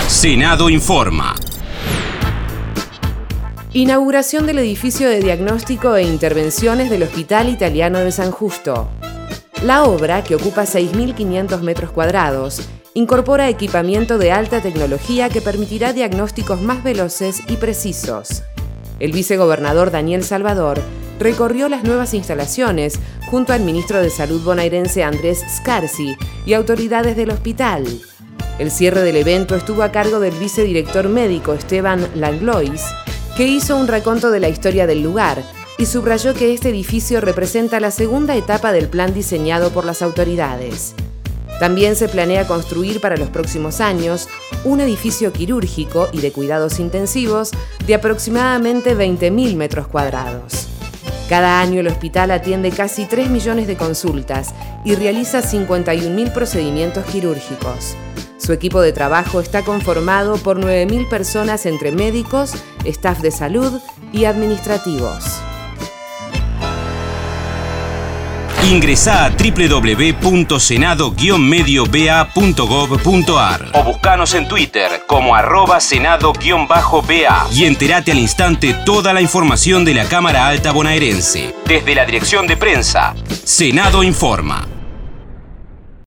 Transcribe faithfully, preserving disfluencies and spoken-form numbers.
Senado informa. Inauguración del edificio de diagnóstico e intervenciones del Hospital Italiano de San Justo. La obra, que ocupa seis mil quinientos metros cuadrados, incorpora equipamiento de alta tecnología que permitirá diagnósticos más veloces y precisos. El vicegobernador Daniel Salvador recorrió las nuevas instalaciones junto al ministro de Salud bonaerense Andrés Scarsi y autoridades del hospital. El cierre del evento estuvo a cargo del vicedirector médico Esteban Langlois, que hizo un raconto de la historia del lugar y subrayó que este edificio representa la segunda etapa del plan diseñado por las autoridades. También se planea construir para los próximos años un edificio quirúrgico y de cuidados intensivos de aproximadamente veinte mil metros cuadrados. Cada año el hospital atiende casi tres millones de consultas y realiza cincuenta y un mil procedimientos quirúrgicos. Su equipo de trabajo está conformado por nueve mil personas entre médicos, staff de salud y administrativos. Ingresá a doble u doble u doble u punto senado guion medio b a punto gov punto a r o buscanos en Twitter como arroba senado-ba y entérate al instante toda la información de la Cámara Alta bonaerense. Desde la dirección de prensa, Senado informa.